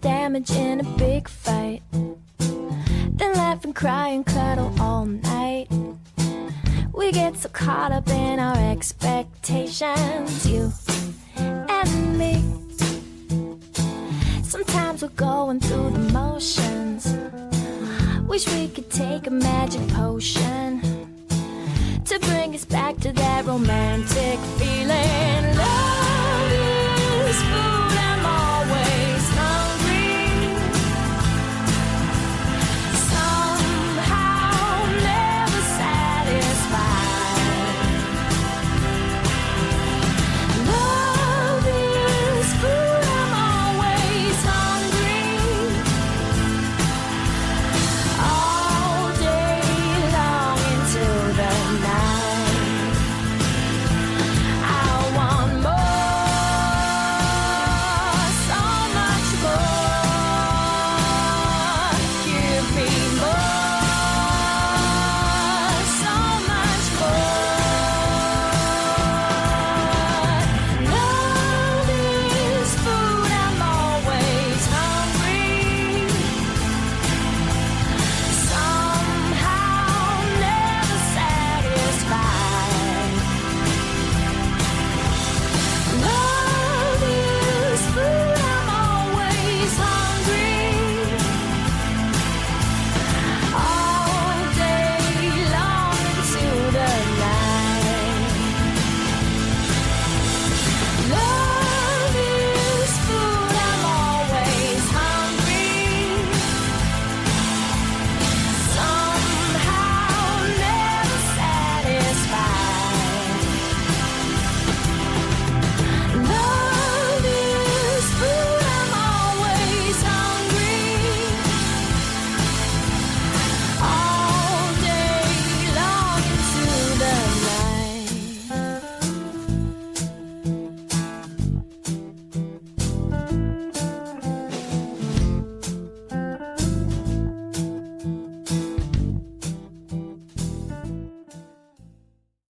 damage in a big fight, then laugh and cry and cuddle all night. We get so caught up in our expectations, you and me. Sometimes we're going through the motions. Wish we could take a magic potion to bring us back to that romantic feeling.